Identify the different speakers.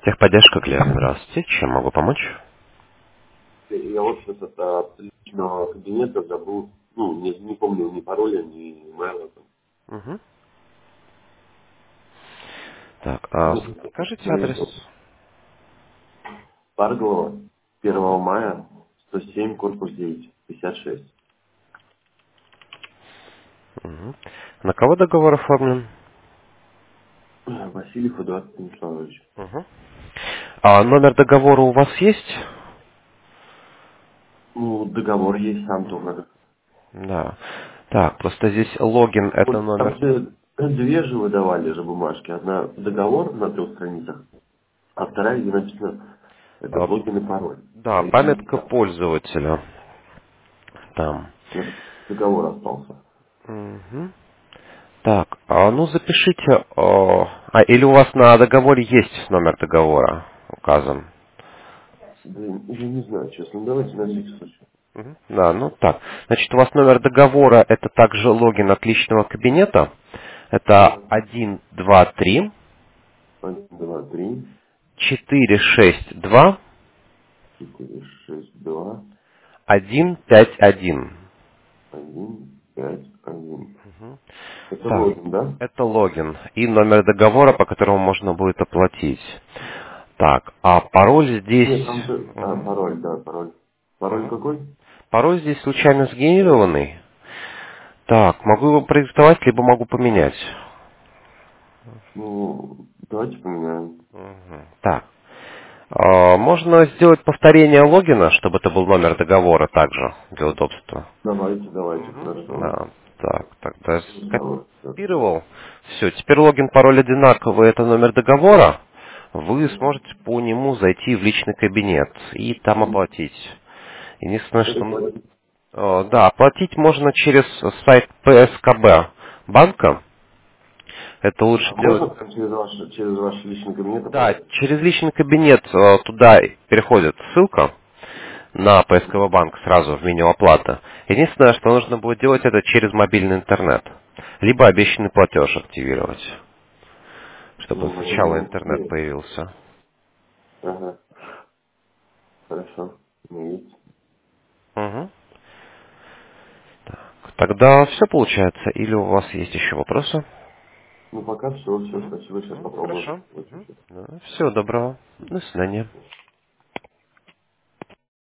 Speaker 1: Техподдержка клиент. Здравствуйте. Чем могу помочь?
Speaker 2: Я вот сейчас от личного кабинета забыл, не помню ни пароля, ни имейла.
Speaker 1: Угу. Так, а скажите адрес.
Speaker 2: Парголова, 1 мая, 107, корпус 9, 56.
Speaker 1: Угу. На кого договор оформлен?
Speaker 2: Васильев Эдуард Станиславович.
Speaker 1: Угу. А номер договора у вас есть?
Speaker 2: Договор есть сам только.
Speaker 1: Да. Так, просто здесь логин это
Speaker 2: Вот там
Speaker 1: номер.
Speaker 2: две же выдавали же бумажки. Одна договор на 3 страницах, а вторая, где написано это
Speaker 1: А,
Speaker 2: логин и пароль.
Speaker 1: да, памятка пользователя. Там.
Speaker 2: Договор остался.
Speaker 1: Угу. Так, ну запишите. Или у вас на договоре есть номер договора указан?
Speaker 2: Блин, я не знаю, честно. Давайте на всякий случай.
Speaker 1: Мгм. Да, ну так. Значит, у вас номер договора это также логин от личного кабинета. Это
Speaker 2: Ага.
Speaker 1: 123
Speaker 2: 1, 2, 3,
Speaker 1: 462
Speaker 2: 4, 6, 2,
Speaker 1: 151.
Speaker 2: 1, 5, 1.
Speaker 1: Мгм.
Speaker 2: Это
Speaker 1: Так,
Speaker 2: логин, да?
Speaker 1: это логин и номер договора, по которому можно будет оплатить. Так, а пароль
Speaker 2: Нет,
Speaker 1: здесь...
Speaker 2: там же...
Speaker 1: Мгм.
Speaker 2: пароль, да, пароль. Пароль
Speaker 1: Мгм.
Speaker 2: какой?
Speaker 1: Пароль здесь случайно сгенерированный. Так, могу его продиктовать, либо могу поменять.
Speaker 2: Давайте поменяем.
Speaker 1: Мгм. Так. Можно сделать повторение логина, чтобы это был номер договора также, для удобства.
Speaker 2: Давайте,
Speaker 1: Мгм.
Speaker 2: хорошо.
Speaker 1: Да, так, тогда
Speaker 2: Давай.
Speaker 1: скопировал. Все, теперь логин, пароль одинаковый, это номер договора. Вы сможете по нему зайти в личный кабинет и там оплатить. Единственное,
Speaker 2: Как
Speaker 1: что...
Speaker 2: оплатить?
Speaker 1: Да, оплатить можно через сайт ПСКБ банка. Это лучше
Speaker 2: А
Speaker 1: делать...
Speaker 2: можно прям через ваш личный кабинет
Speaker 1: Да,
Speaker 2: оплатить?
Speaker 1: через личный кабинет туда переходит ссылка на поисковый банк сразу в меню оплата. Единственное, что нужно будет делать это через мобильный интернет. Либо обещанный платеж активировать, чтобы сначала интернет
Speaker 2: Окей.
Speaker 1: появился.
Speaker 2: Ага, хорошо. Есть.
Speaker 1: Мгм. Тогда все получается. Или у вас есть еще вопросы?
Speaker 2: Пока все, спасибо, сейчас попробую.
Speaker 1: Хорошо. Всего доброго. До свидания.